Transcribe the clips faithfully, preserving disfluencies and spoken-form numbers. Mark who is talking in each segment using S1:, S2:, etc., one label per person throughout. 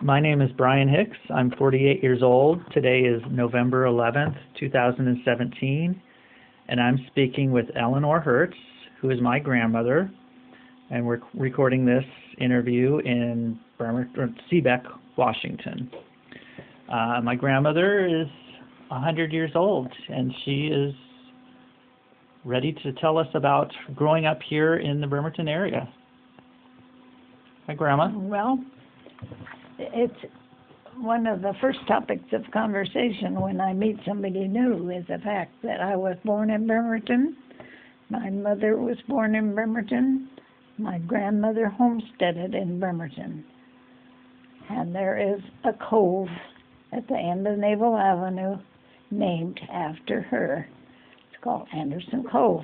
S1: My name is Brian Hicks. I'm forty-eight years old. Today is November eleventh, two thousand seventeen, and I'm speaking with Eleanor Hertz, who is my grandmother, and we're recording this interview in Bremerton, Seebeck, Washington. Uh, my grandmother is one hundred years old, and she is ready to tell us about growing up here in the Bremerton area. Hi, Grandma.
S2: Well, it's one of the first topics of conversation when I meet somebody new is the fact that I was born in Bremerton. My mother was born in Bremerton. My grandmother homesteaded in Bremerton. And there is a cove at the end of Naval Avenue named after her. It's called Anderson Cove.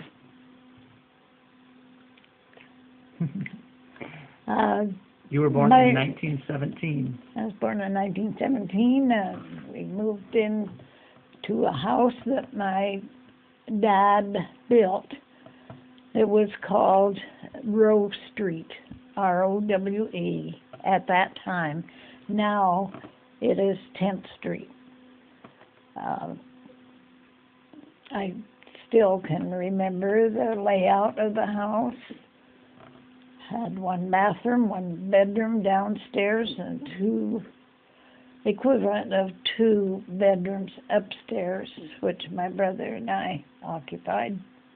S2: uh,
S1: You were born
S2: My,
S1: in nineteen seventeen.
S2: I was born in nineteen seventeen. Uh, we moved in to a house that my dad built. It was called Rowe Street, R O W E, at that time. Now it is tenth Street. Uh, I still can remember the layout of the house. Had one bathroom, one bedroom downstairs, and two, equivalent of two bedrooms upstairs, which my brother and I occupied.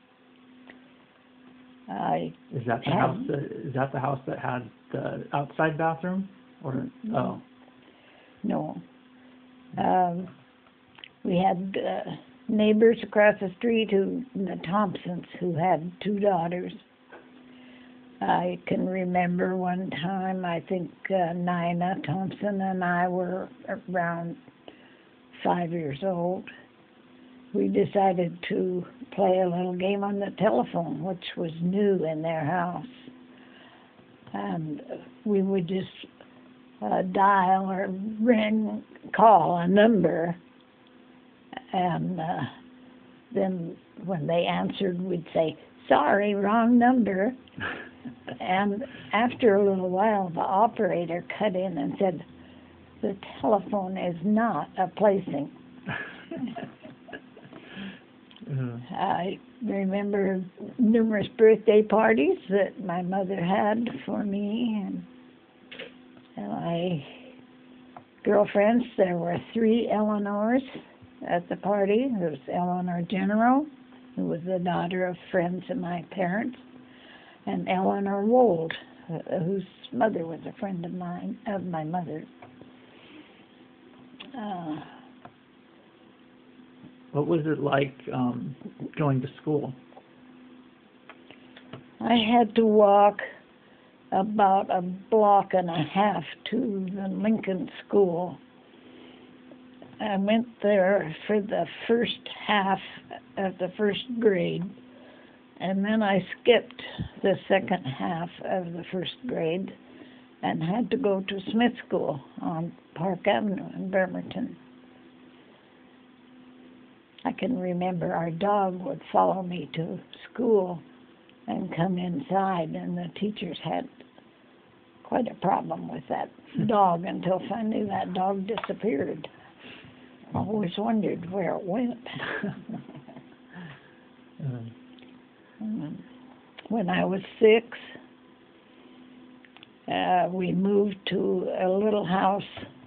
S2: I
S1: Is that the
S2: had,
S1: house? That, is that the house that had the outside bathroom? Or oh,
S2: no. Um, we had uh, neighbors across the street, who the Thompsons, who had two daughters. I can remember one time, I think uh, Nina Thompson and I were around five years old. We decided to play a little game on the telephone, which was new in their house. And we would just uh, dial or ring, call a number, and uh, then when they answered, we'd say, "Sorry, wrong number." And after a little while, the operator cut in and said, "The telephone is not a plaything." uh, I remember numerous birthday parties that my mother had for me and, and my girlfriends. There were three Eleanors at the party. There was Eleanor General, who was the daughter of friends of my parents, and Eleanor Wold, uh, whose mother was a friend of mine, of my mother. Uh,
S1: what was it like um, going to school?
S2: I had to walk about a block and a half to the Lincoln School. I went there for the first half of the first grade, and then I skipped the second half of the first grade and had to go to Smith School on Park Avenue in Bremerton. I can remember our dog would follow me to school and come inside, and the teachers had quite a problem with that dog until finally that dog disappeared. I always wondered where it went.
S1: um.
S2: When I was six, uh, we moved to a little house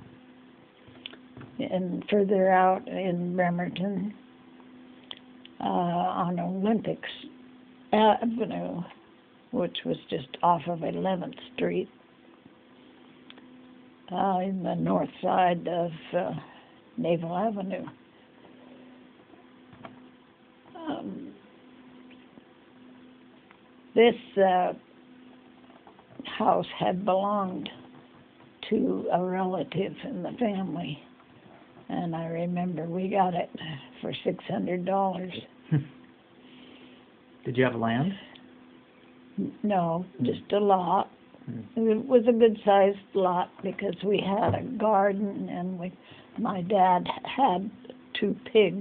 S2: and further out in Bremerton uh, on Olympics Avenue, which was just off of eleventh Street, uh, in the north side of uh, Naval Avenue. Um, this uh, house had belonged to a relative in the family, and I remember we got it for six hundred dollars.
S1: Did you have land?
S2: No, just a lot. It was a good-sized lot because we had a garden, and we, my dad had two pigs.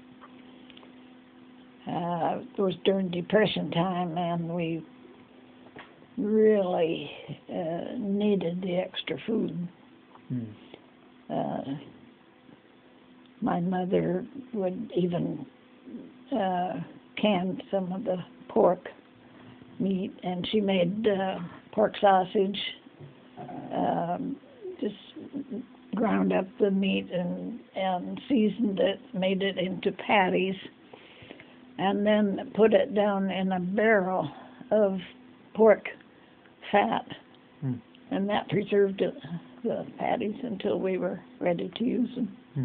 S2: Uh, it was during Depression time, and we really uh, needed the extra food.
S1: Hmm.
S2: Uh, my mother would even uh, can some of the pork meat, and she made uh, pork sausage, um, just ground up the meat and, and seasoned it, made it into patties, and then put it down in a barrel of pork fat.
S1: Hmm.
S2: And that preserved it, the patties until we were ready to use them.
S1: Hmm.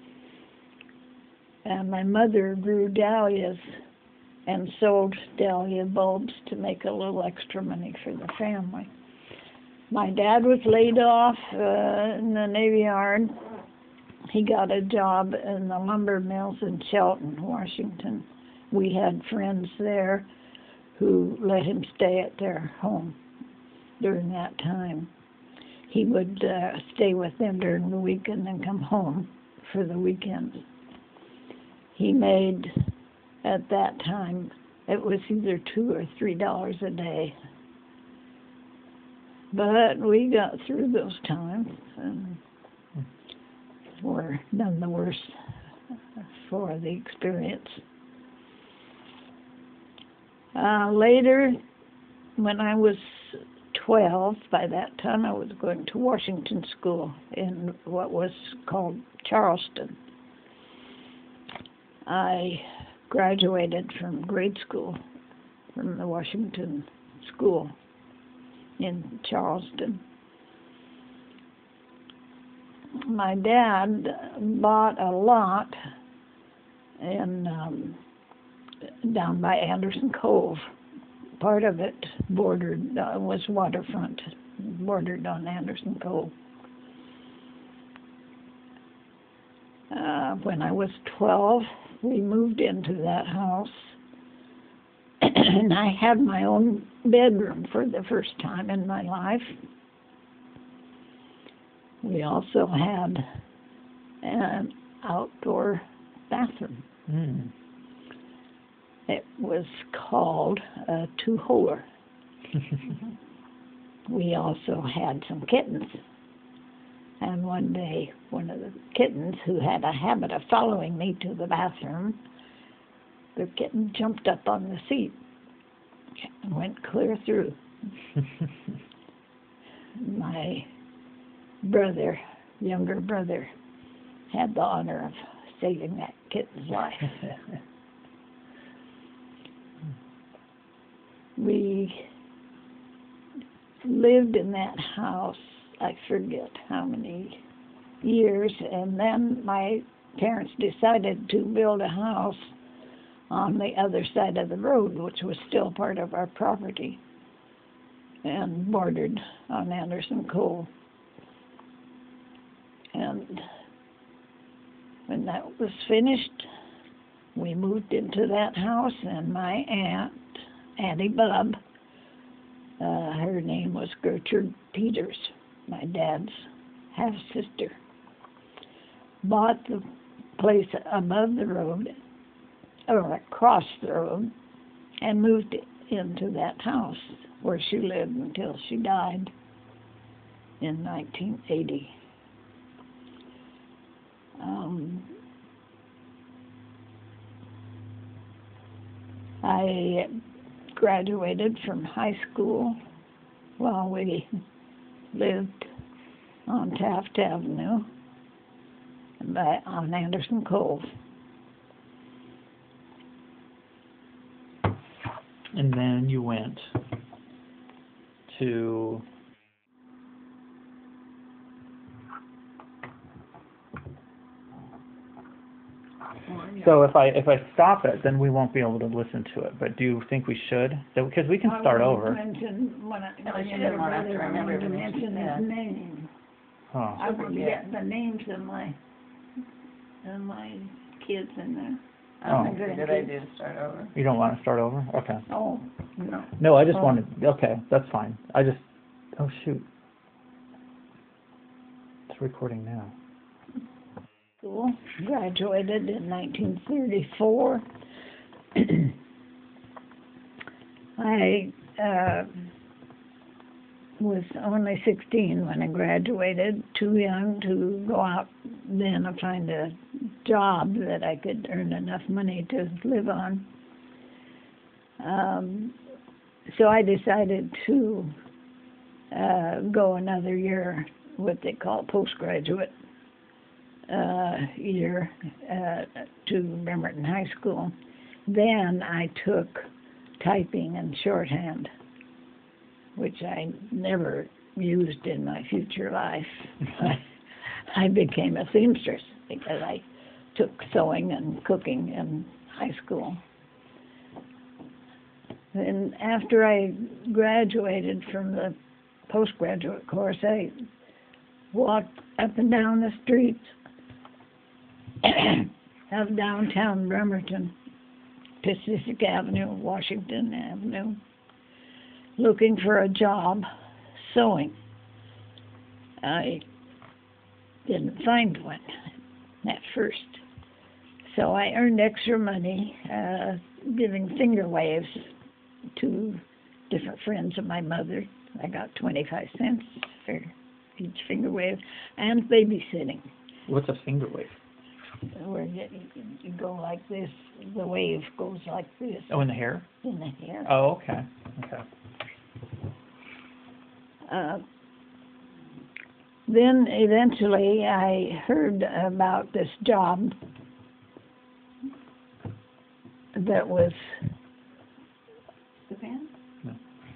S2: And my mother grew dahlias and sold dahlia bulbs to make a little extra money for the family. My dad was laid off uh, in the Navy Yard. He got a job in the lumber mills in Shelton, Washington. We had friends there who let him stay at their home during that time. He would uh, stay with them during the week and then come home for the weekends. He made, at that time, it was either two or three dollars a day. But we got through those times and were none the worse for the experience. Uh, later, when I was twelve, by that time I was going to Washington School in what was called Charleston. I graduated from grade school from the Washington School in Charleston. My dad bought a lot in um, down by Anderson Cove. Part of it bordered uh, was waterfront, bordered on Anderson Cove. Uh, when I was twelve, we moved into that house, and I had my own bedroom for the first time in my life. We also had an outdoor bathroom.
S1: Mm.
S2: It was called a two-holer. We also had some kittens. And one day, one of the kittens, who had a habit of following me to the bathroom, the kitten jumped up on the seat and went clear through. My brother, younger brother, had the honor of saving that kitten's life. We lived in that house, I forget how many years, and then my parents decided to build a house on the other side of the road, which was still part of our property, and bordered on Anderson Cove. And when that was finished, we moved into that house, and my aunt, Auntie Bub, uh, her name was Gertrude Peters, my dad's half-sister, bought the place above the road, or across the road, and moved into that house where she lived until she died in nineteen eighty. Um, I graduated from high school while we lived on Taft Avenue by, on Anderson Cove.
S1: And then you went to So if I if I stop it, then we won't be able to listen to it. But do you think we should? Because we can start
S2: I
S1: over.
S2: mention when I,
S3: At least you
S2: when
S3: didn't want to have to
S2: brother, I
S3: remember
S2: wanted to
S3: everything she
S2: mention his
S3: said.
S2: name.
S1: Oh.
S2: I would
S3: forget.
S2: get the names of my of my kids in there.
S3: I don't
S1: Oh.
S3: think it's a good idea to start over.
S1: You don't want to start over? Okay.
S2: Oh, no.
S1: No, I just
S2: Oh.
S1: wanted. Okay, that's fine. I just. Oh shoot. It's recording now.
S2: School. Graduated in nineteen thirty-four. I uh, was only sixteen when I graduated, too young to go out then and find a job that I could earn enough money to live on. Um, so I decided to uh, go another year, what they call postgraduate uh, year, uh, to Bremerton High School. Then I took typing and shorthand, which I never used in my future life. I became a seamstress because I took sewing and cooking in high school. And after I graduated from the postgraduate course, I walked up and down the streets of downtown Bremerton, Pacific Avenue, Washington Avenue, looking for a job sewing. I didn't find one at first, so I earned extra money uh, giving finger waves to different friends of my mother. I got twenty-five cents for each finger wave, and babysitting.
S1: What's a finger wave?
S2: Where you, you go like this, the wave goes like this.
S1: Oh, in the hair?
S2: In the hair.
S1: Oh, okay. Okay.
S2: Uh, then eventually I heard about this job that was
S1: No.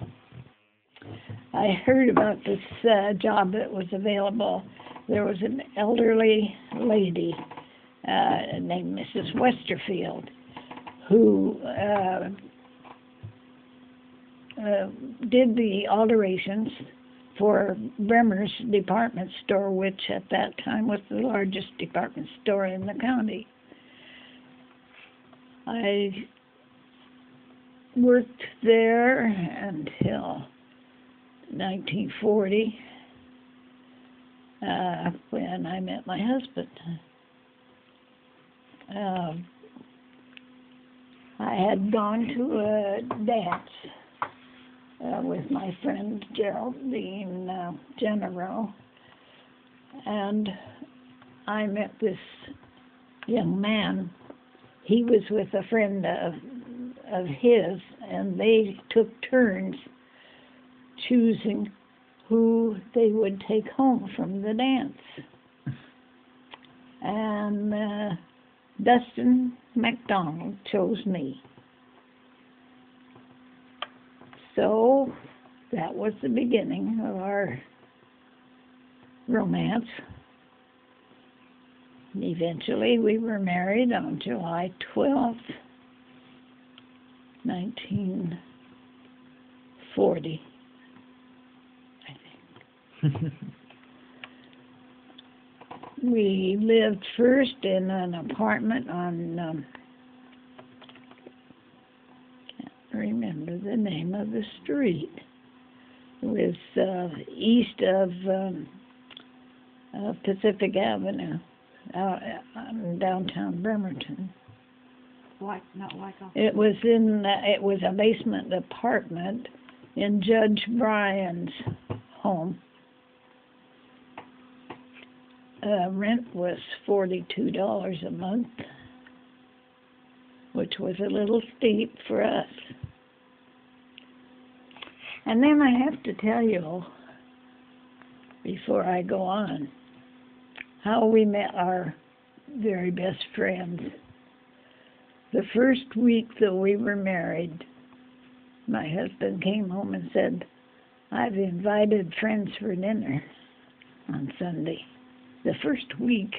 S2: I heard about this uh, job that was available. There was an elderly lady uh, named Missus Westerfield who uh, uh, did the alterations for Bremer's department store, which at that time was the largest department store in the county. I worked there until nineteen forty, uh, when I met my husband. Um, I had gone to a dance uh, with my friend Geraldine uh, Genero, and I met this young man. He was with a friend of, of his, and they took turns choosing who they would take home from the dance. And uh, Dustin McDonald chose me. So that was the beginning of our romance. And eventually we were married on July twelfth, nineteen forty. We lived first in an apartment on, um, can't remember the name of the street. It was uh, east of um, uh, Pacific Avenue, out in downtown Bremerton.
S3: White, not White Oak.
S2: It was in, uh, it was a basement apartment in Judge Bryan's home. Uh, rent was forty-two dollars a month, which was a little steep for us. And then I have to tell you, before I go on, how we met our very best friends. The first week that we were married, my husband came home and said, "I've invited friends for dinner on Sunday." The first week.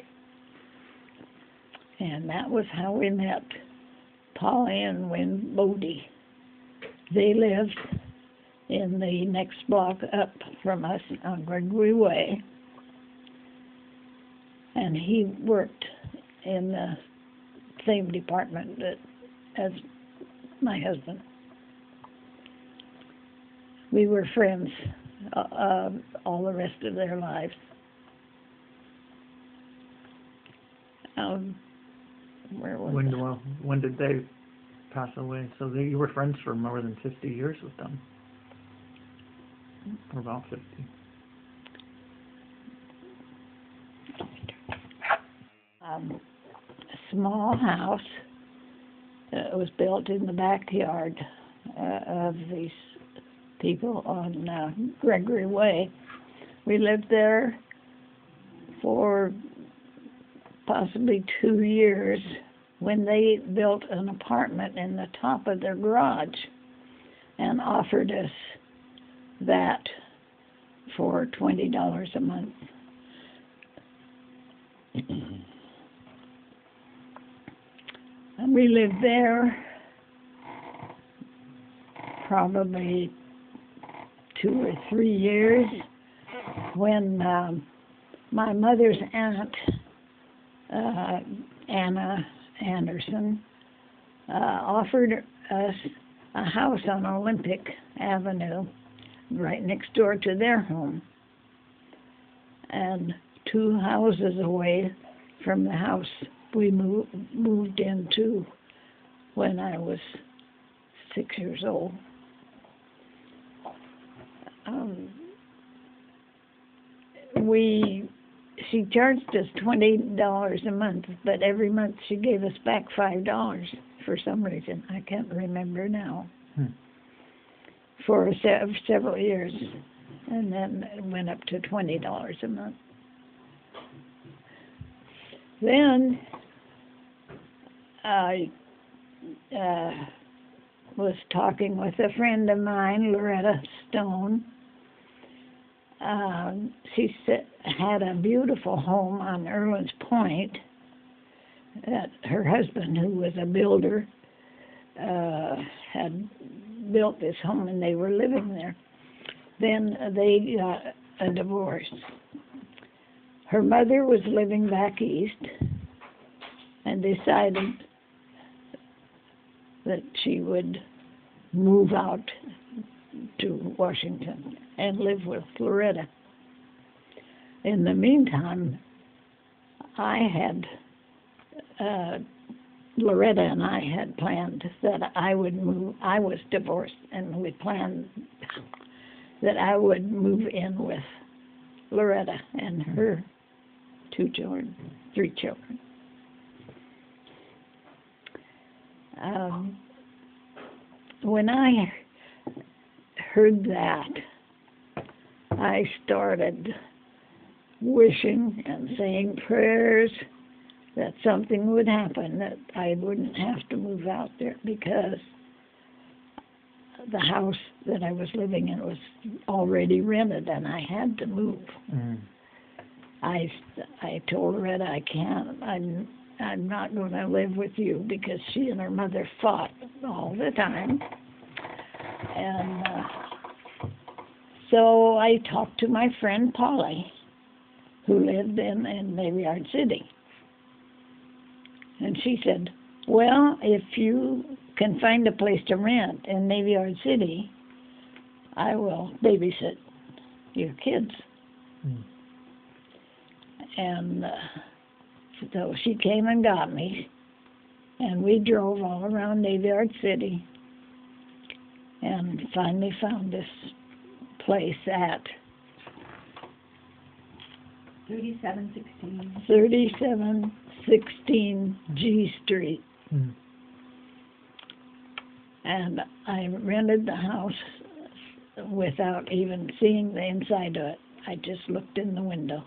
S2: And that was how we met Polly and Win Bodie. They lived in the next block up from us on Gregory Way. And he worked in the same department that, as my husband. We were friends uh, uh, all the rest of their lives. Um, where was
S1: When,
S2: it?
S1: well, when did they pass away? So they, you were friends for more than fifty years with them. Or about fifty.
S2: Um, a small house uh, was built in the backyard uh, of these people on uh, Gregory Way. We lived there for possibly two years when they built an apartment in the top of their garage and offered us that for twenty dollars a month. And we lived there probably two or three years when um, my mother's aunt, uh, Anna Anderson, uh, offered us a house on Olympic Avenue right next door to their home, and two houses away from the house we moved, moved into when I was six years old. Um, we, she charged us twenty dollars a month, but every month she gave us back five dollars for some reason. I can't remember now.
S1: Hmm.
S2: For se- several years, and then it went up to twenty dollars a month. Then I uh, was talking with a friend of mine, Loretta Stone. Um, she said, had a beautiful home on Erlin's Point that her husband, who was a builder, uh, had built this home, and they were living there. Then they got a divorce. Her mother was living back east and decided that she would move out to Washington and live with Loretta. In the meantime, I had, uh, Loretta and I had planned that I would move, I was divorced, and we planned that I would move in with Loretta and her two children, three children. Um, when I heard that, I started wishing and saying prayers that something would happen, that I wouldn't have to move out there, because the house that I was living in was already rented and I had to move.
S1: Mm.
S2: I, I told Loretta, I can't, I'm, I'm not going to live with you, because she and her mother fought all the time. And uh, so I talked to my friend Polly, who lived in, in Navy Yard City. And she said, well, if you can find a place to rent in Navy Yard City, I will babysit your kids.
S1: Mm.
S2: And uh, so she came and got me, and we drove all around Navy Yard City and finally found this place at
S3: thirty-seven sixteen.
S2: thirty-seven sixteen G Street.
S1: Mm.
S2: And I rented the house without even seeing the inside of it. I just looked in the window.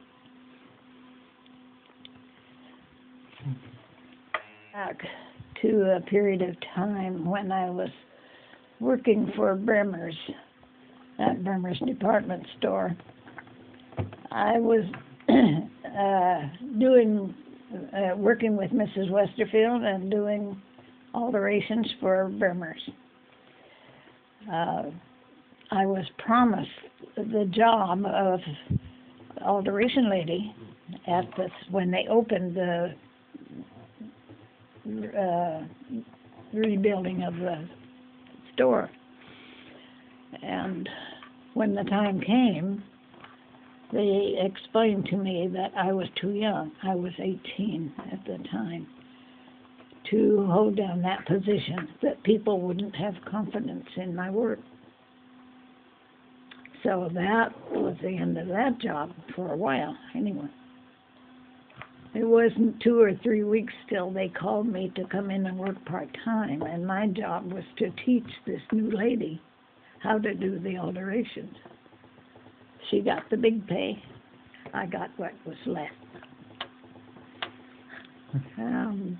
S2: Back to a period of time when I was working for Bremer's, at Bremer's department store. I was uh, doing, uh, working with Missus Westerfield and doing alterations for Bremer's. Uh, I was promised the job of alteration lady at this, when they opened the uh, rebuilding of the store. And when the time came, they explained to me that I was too young. I was eighteen at the time to hold down that position, that people wouldn't have confidence in my work. So that was the end of that job for a while, anyway. It wasn't two or three weeks till they called me to come in and work part-time, and my job was to teach this new lady how to do the alterations. She got the big pay. I got what was left. Um,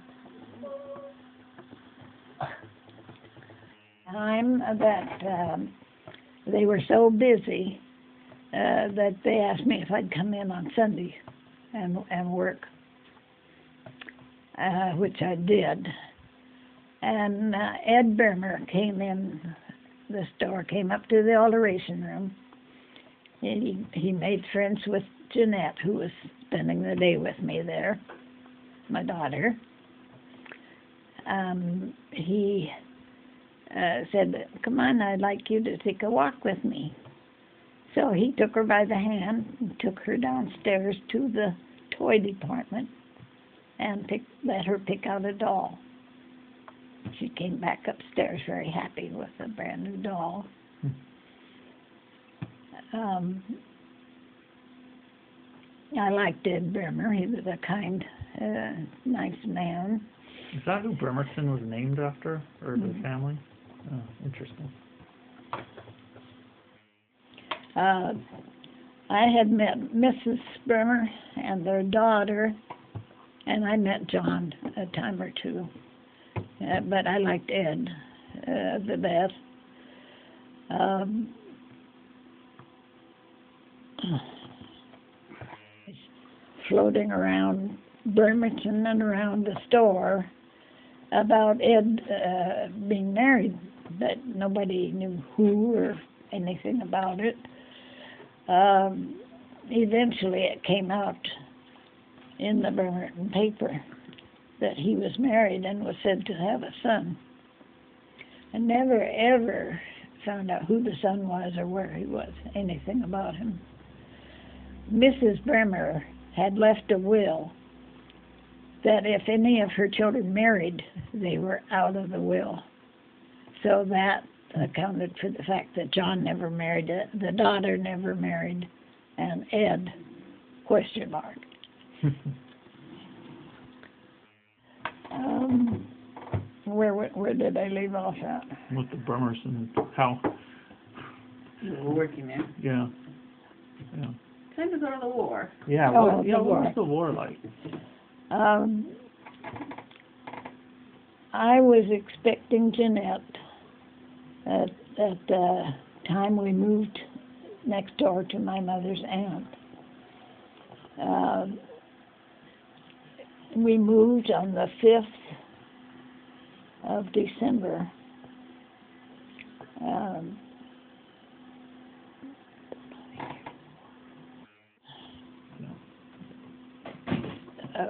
S2: time that um, they were so busy uh, that they asked me if I'd come in on Sunday and and work, uh, which I did. And uh, Ed Bermer came in the store, came up to the alteration room. He he made friends with Jeanette, who was spending the day with me there, my daughter. Um, he uh, said, "Come on, I'd like you to take a walk with me." So he took her by the hand and took her downstairs to the toy department and pick, let her pick out a doll. She came back upstairs very happy with a brand new doll. Um, I liked Ed Bremer. He was a kind, uh, nice man.
S1: Is that who Bremerton was named after, or the
S2: Mhm.
S1: family? Oh, interesting.
S2: Uh, I had met Missus Bremer and their daughter, and I met John a time or two. Uh, but I liked Ed uh, the best. Um, floating around Bremerton and around the store about Ed uh, being married, but nobody knew who or anything about it. Um, eventually it came out in the Bremerton paper that he was married and was said to have a son. I never ever found out who the son was or where he was, anything about him. Missus Bremer had left a will that if any of her children married, they were out of the will. So that accounted for the fact that John never married, the daughter never married, and Ed, question mark. um, where where did I leave off at?
S1: With the Bremerton, how?
S3: You were working there.
S1: Yeah. Yeah.
S3: Time to go to the war.
S1: Yeah.
S2: Oh,
S1: What, yeah.
S2: the
S1: What was
S2: war.
S1: the war like?
S2: Um, I was expecting Jeanette at, at the time we moved next door to my mother's aunt. Uh, we moved on the fifth of December. Um, uh,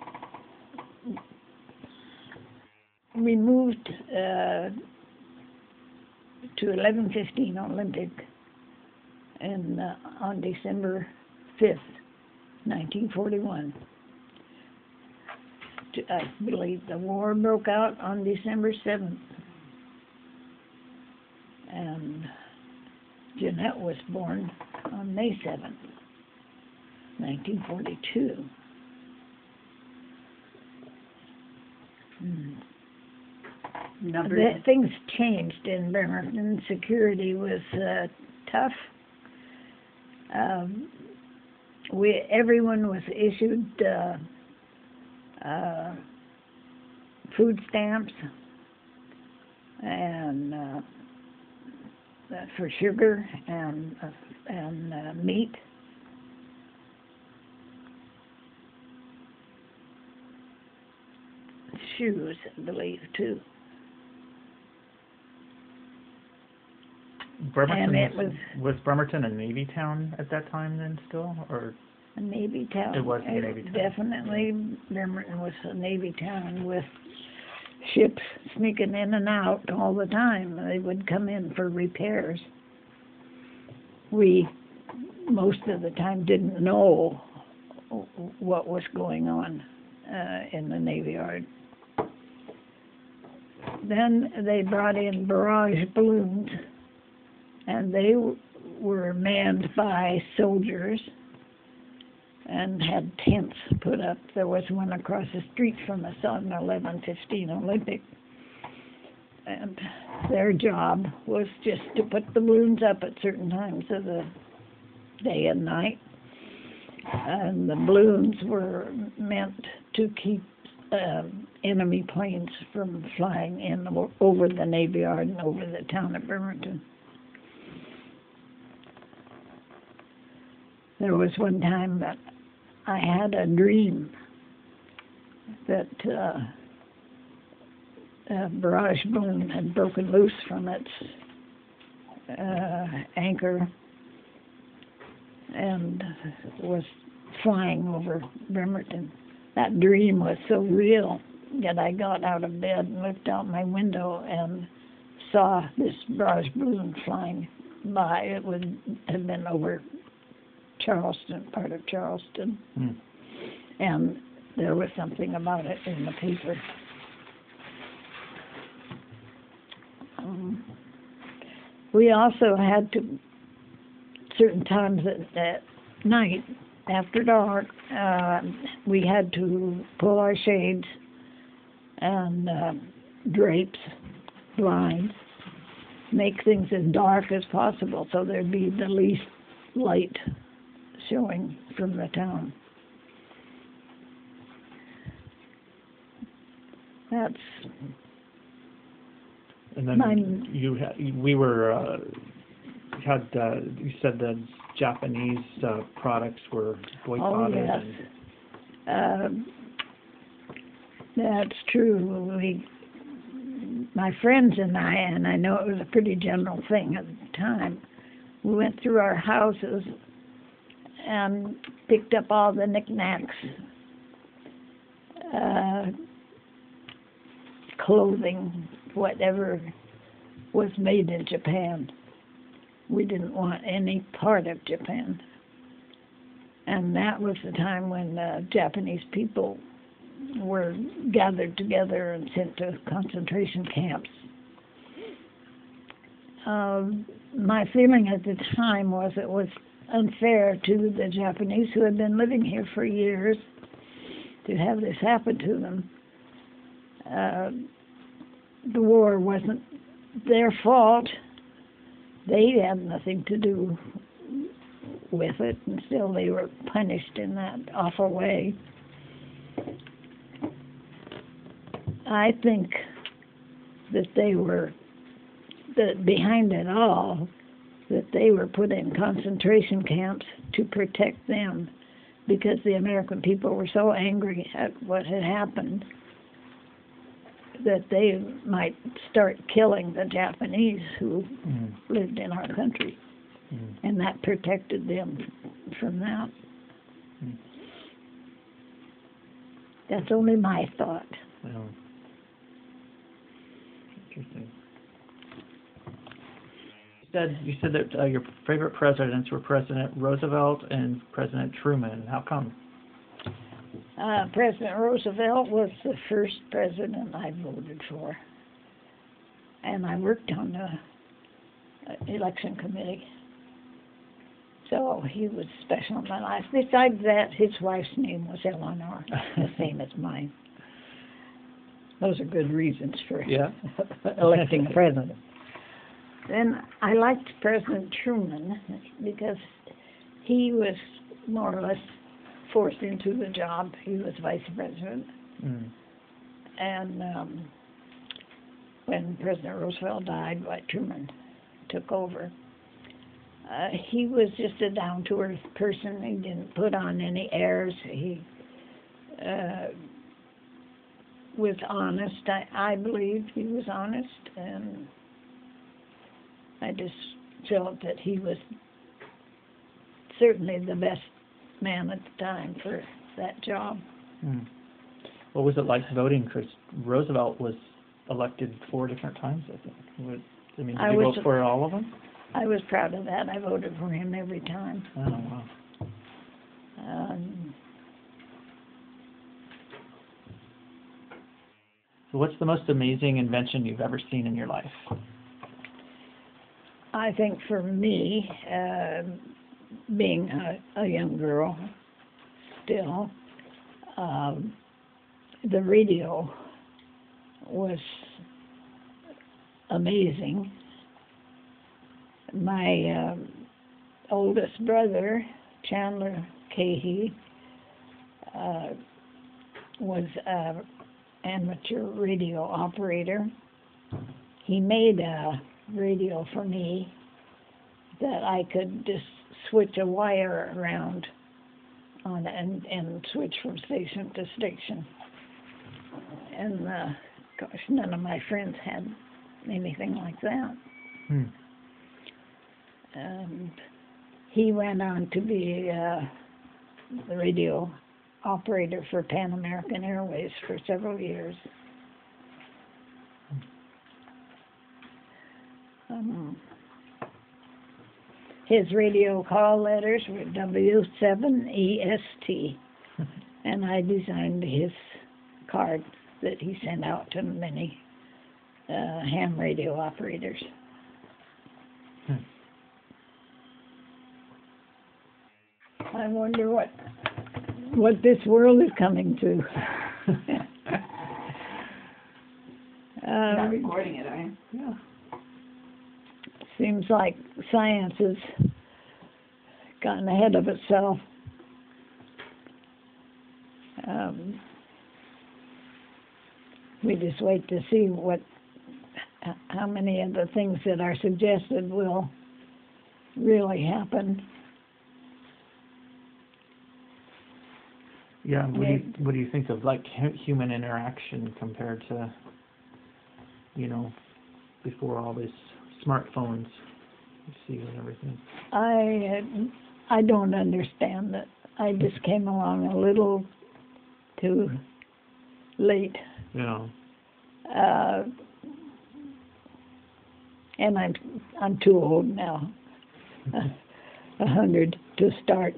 S2: we moved uh, to eleven fifteen Olympic and uh, on December fifth, nineteen forty-one. I believe the war broke out on December seventh. And Jeanette was born on May seventh, nineteen forty-two. Hmm.
S3: Numbers.
S2: The, things changed in Bremerton. Security was uh, tough. Um, we everyone was issued uh, uh, food stamps and uh, for sugar and uh, and uh, meat. Shoes, I believe, too.
S1: Bremerton
S2: And it
S1: was,
S2: was
S1: was Bremerton a Navy town at that time then still, or?
S2: a Navy town.
S1: It was a Navy town.
S2: Definitely, Bremerton was a Navy town with ships sneaking in and out all the time. They would come in for repairs. We, most of the time, didn't know what was going on uh, in the Navy Yard. Then they brought in barrage balloons, and they were manned by soldiers and had tents put up. There was one across the street from us on eleven fifteen Olympic. And their job was just to put the balloons up at certain times of the day and night. And the balloons were meant to keep uh, enemy planes from flying in o- over the Navy Yard and over the town of Bremerton. There was one time that I had a dream that uh, a barrage balloon had broken loose from its uh, anchor and was flying over Bremerton. That dream was so real that I got out of bed and looked out my window and saw this barrage balloon flying by. It would have been over Charleston, part of Charleston.
S1: Mm.
S2: And there was something about it in the paper. Um, we also had to, certain times at, at night, after dark, uh, we had to pull our shades and uh, drapes, blinds, make things as dark as possible so there'd be the least light showing from the town. That's
S1: And then
S2: Mine-
S1: you had, we were, uh, had, uh, you said the Japanese uh, products were boycotted.
S2: yes.
S1: And,
S2: Uh, that's true. We, my friends and I, and I know it was a pretty general thing at the time, we went through our houses and picked up all the knickknacks, uh, clothing, whatever was made in Japan. We didn't want any part of Japan. And that was the time when uh, Japanese people were gathered together and sent to concentration camps. Um, my feeling at the time was it was unfair to the Japanese who had been living here for years to have this happen to them. Uh, the war wasn't their fault. They had nothing to do with it, and still they were punished in that awful way. I think that they were, that behind it all, that they were put in concentration camps to protect them, because the American people were so angry at what had happened that they might start killing the Japanese who
S1: mm,
S2: lived in our country,
S1: mm,
S2: and that protected them from that.
S1: mm.
S2: That's only my thought.
S1: Well, interesting. You said, you said that uh, your favorite presidents were President Roosevelt and President Truman. How come?
S2: Uh, President Roosevelt was the first president I voted for, and I worked on the uh, election committee. So he was special in my life. Besides that, his wife's name was Eleanor, the same as mine. Those are good reasons for
S1: Yeah.
S2: electing a president. Then I liked President Truman because he was more or less forced into the job. He was vice president.
S1: Mm.
S2: And um, when President Roosevelt died, Dwight Truman took over. Uh, he was just a down-to-earth person. He didn't put on any airs. He uh, was honest. I, I believe he was honest, and I just felt that he was certainly the best man at the time for that job.
S1: Mm. What was it like voting? Because Roosevelt was elected four different times, I think. Was, I mean, did
S2: I
S1: you
S2: was-
S1: vote for all of them?
S2: I was proud of that. I voted for him every time.
S1: Oh, wow.
S2: Um,
S1: So what's the most amazing invention you've ever seen in your life?
S2: I think for me, uh, being a, a young girl still, um, the radio was amazing. My um, oldest brother, Chandler Cahey, uh, was an amateur radio operator. He made a radio for me that I could just switch a wire around on and, and switch from station to station. And uh, gosh, none of my friends had anything like that.
S1: Hmm.
S2: And he went on to be uh, the radio operator for Pan American Airways for several years. Um, his radio call letters were W seven E S T, and I designed his card that he sent out to many uh, ham radio operators.
S1: Hmm.
S2: I wonder what what this world is coming to.
S3: Not
S2: um,
S3: recording it, are you?
S2: yeah. Seems like science has gotten ahead of itself. Um, we just wait to see what, h- how many of the things that are suggested will really happen.
S1: Yeah, what do you
S2: Yeah.
S1: what do you think of like hu- human interaction compared to, you know, before all these smartphones, you see and everything?
S2: I uh, I don't understand it. I just came along a little too late,
S1: Yeah.
S2: uh, and I'm I'm too old now, a hundred to start.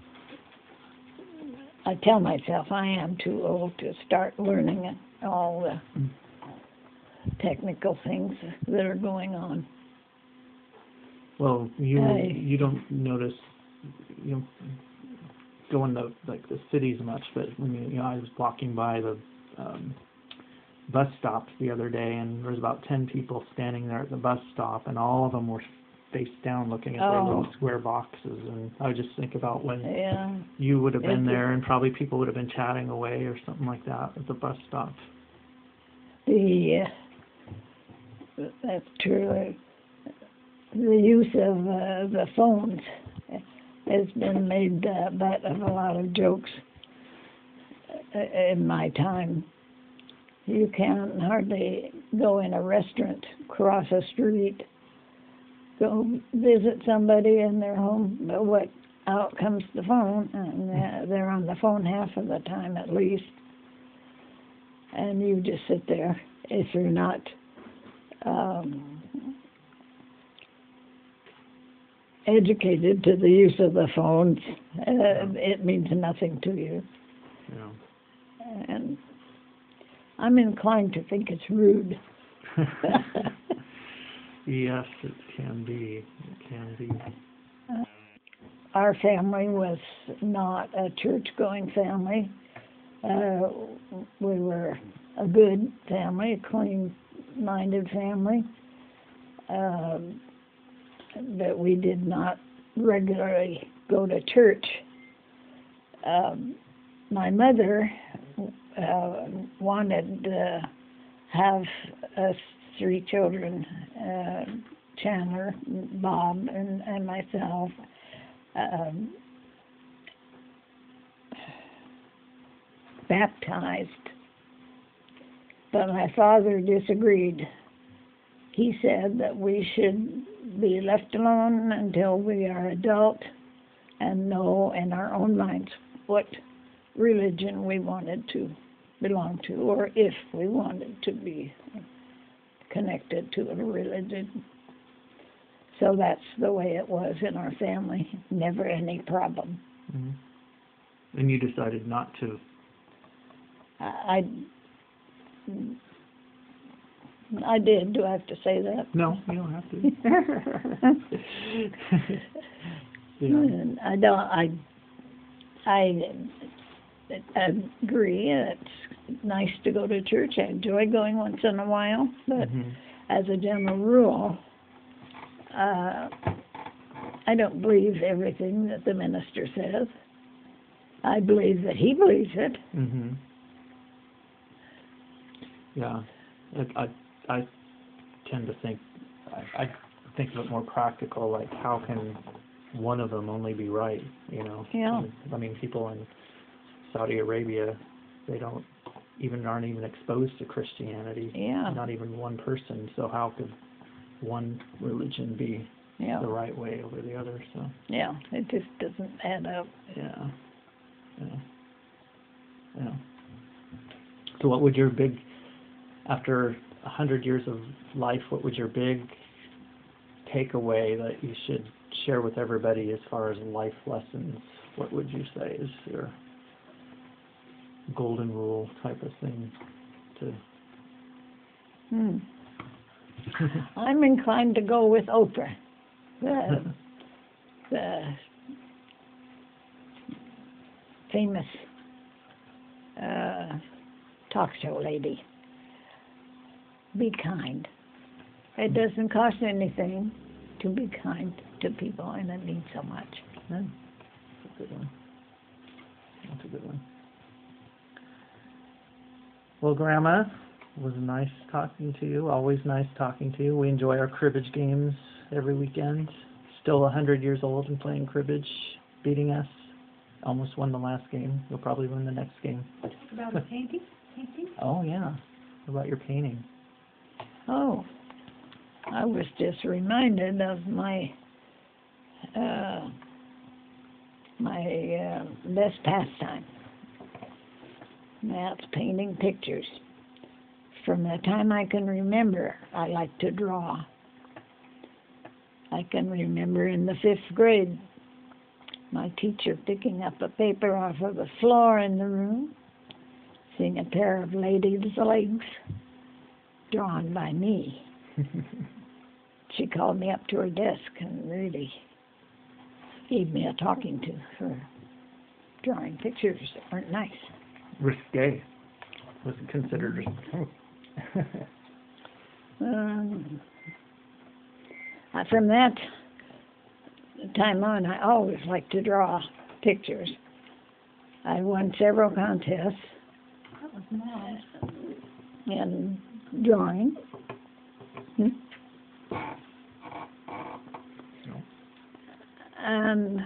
S2: I tell myself I am too old to start learning all the technical things that are going on.
S1: Well, you
S2: I-
S1: you don't notice, you know, going to like the cities much, but when you, you know, I was walking by the um, bus stops the other day, and there was about ten people standing there at the bus stop, and all of them were face down looking at their
S2: Oh.
S1: little square boxes. And I would just think about when
S2: Yeah,
S1: you would have been
S2: It-
S1: there, and probably people would have been chatting away or something like that at the bus stop.
S2: the uh, that's true. The use of uh, the phones has been made the butt of a lot of jokes uh, in my time. You can hardly go in a restaurant, cross a street, go visit somebody in their home, but what, out comes the phone, and uh, they're on the phone half of the time at least, and you just sit there. If you're not um, educated to the use of the phones, uh, it means nothing to you.
S1: Yeah.
S2: And I'm inclined to think it's rude.
S1: Yes, it can be. It can be.
S2: Our family was not a church-going family. Uh, we were a good family, a clean-minded family, um, but we did not regularly go to church. Um, my mother uh, wanted to have us three children, uh, Chandler, Bob, and, and myself, um, baptized. But my father disagreed. He said that we should be left alone until we are adult and know in our own minds what religion we wanted to belong to, or if we wanted to be connected to a religion. So that's the way it was in our family. Never any problem.
S1: Mm-hmm. And you decided not to.
S2: I, I I did. Do I have to say that?
S1: No, you don't have to. Yeah.
S2: And I don't. I. I agree. It's nice to go to church. I enjoy going once in a while, but
S1: Mhm.
S2: as a general rule, uh, I don't believe everything that the minister says. I believe that he believes it.
S1: Mhm. Yeah, I, I I tend to think I, I think of it more practical. Like, how can one of them only be right? You know.
S2: Yeah.
S1: I mean, people in Saudi Arabia, they don't even aren't even exposed to Christianity.
S2: Yeah.
S1: Not even one person. So how could one religion be
S2: Yeah.
S1: the right way over the other? So
S2: Yeah. It just doesn't add up.
S1: yeah, yeah, yeah. So what would your big, after a hundred years of life, what would your big takeaway that you should share with everybody as far as life lessons? What would you say is your golden rule type of thing to?
S2: Hmm. I'm inclined to go with Oprah, the, the famous uh, talk show lady. Be kind. It doesn't cost anything to be kind to people, and it means so much.
S1: Yeah, that's a good one. That's a good one. Well, Grandma, it was nice talking to you. Always nice talking to you. We enjoy our cribbage games every weekend. Still a hundred years old and playing cribbage, beating us. Almost won the last game. You'll probably win the next game.
S3: About a painting? Painting?
S1: Oh yeah. What about your painting?
S2: Oh, I was just reminded of my uh, my uh, best pastime. That's painting pictures. From the time I can remember, I like to draw. I can remember in the fifth grade, my teacher picking up a paper off of the floor in the room, seeing a pair of ladies' legs drawn by me. She called me up to her desk and really gave me a talking to for drawing pictures that weren't nice.
S1: Risque. Was it considered risque?
S2: Um, uh, from that time on, I always liked to draw pictures. I won several contests
S3: That was Mom.
S2: in drawing. Hmm?
S1: No.
S2: And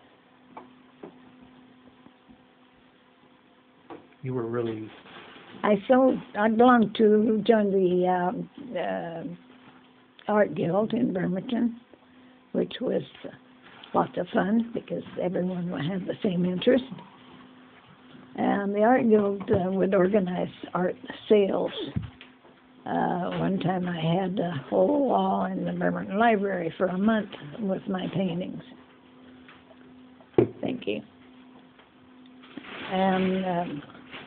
S1: You were really.
S2: I sold. I belonged to joined the um, uh, art guild in Bremerton, which was lots of fun because everyone would have the same interest. And the art guild uh, would organize art sales. Uh, one time I had a whole wall in the Bremerton Library for a month with my paintings. Thank you. And um,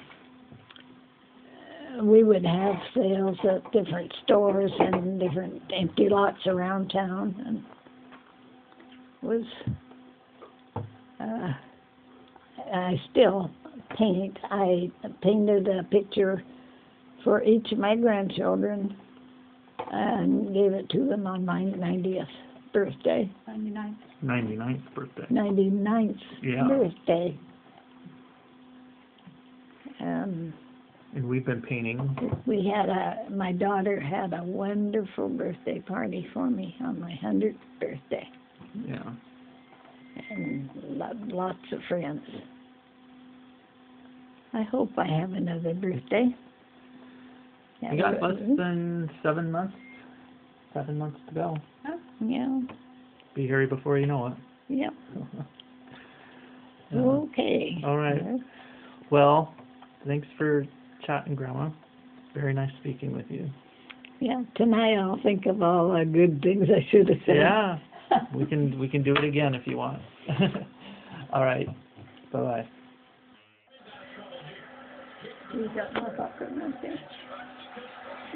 S2: we would have sales at different stores and different empty lots around town, and it was uh, I still paint. I painted a picture for each of my grandchildren and gave it to them on my ninetieth birthday.
S3: ninety-nine.
S1: ninety-ninth birthday.
S2: ninety-ninth
S1: Yeah.
S2: birthday. Um,
S1: And we've been painting.
S2: we had a, my daughter had a wonderful birthday party for me on my hundredth birthday,
S1: Yeah.
S2: and lo- lots of friends. I hope I have another birthday.
S1: You got less than seven months. Seven months to go.
S2: Yeah,
S1: Be here before you know it.
S2: yeah.
S1: Yeah.
S2: Okay.
S1: All right. Well, thanks for chatting, Grandma. Very nice speaking with you.
S2: Yeah, tonight I'll think of all the good things I should have said.
S1: Yeah. We can we can do it again if you want. All right. Bye bye.
S2: You got my popcorn right there.